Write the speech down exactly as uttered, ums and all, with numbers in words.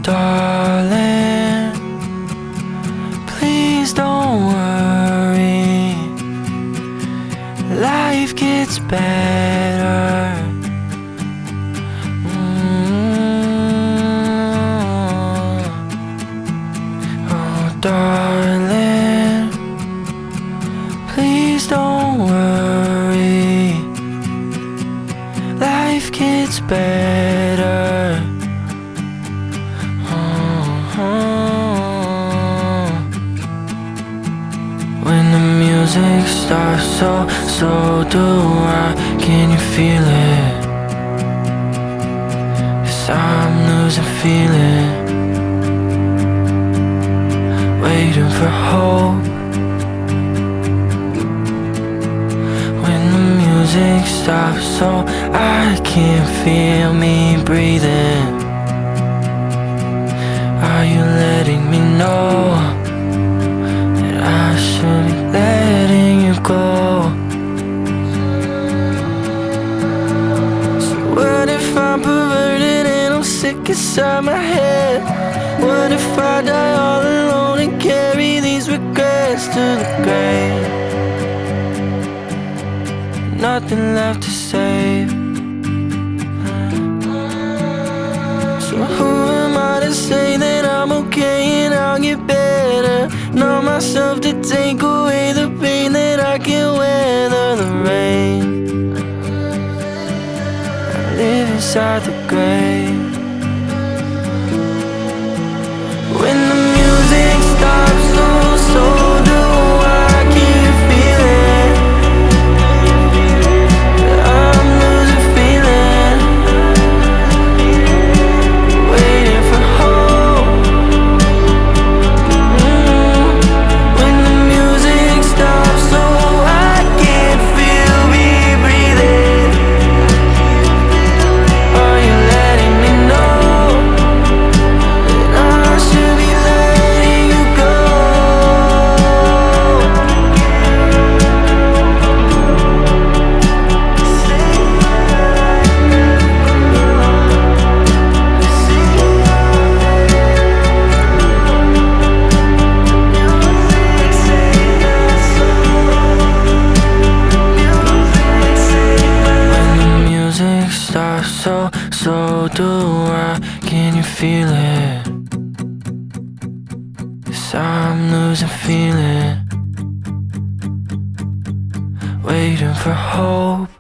darling, please don't worry. Life gets better. Mm. Oh, darling, please don't worry. Life gets better. When the music starts, so, so do I. Can you feel it? 'Cause I'm losing feeling, waiting for hope. When the music stops, so I can't feel me breathing. Are you letting me know that I should be letting you go? So what if I'm perverted and I'm sick inside my head? What if I die all alone and carry these regrets to the grave? Nothing left to save. So who am I to say that I'm okay and I'll get better? Know myself to take away the pain that I can weather the rain. I live inside the grave. When the music stops, so, so do I. Can you feel it? I'm losing feeling, waiting for hope. Mm. When the music stops, so I can't feel me breathing. Are you letting me know that I should be letting you go? When the music starts, so, so do I. Can you feel it? 'Cause I'm losing feeling, waiting for hope.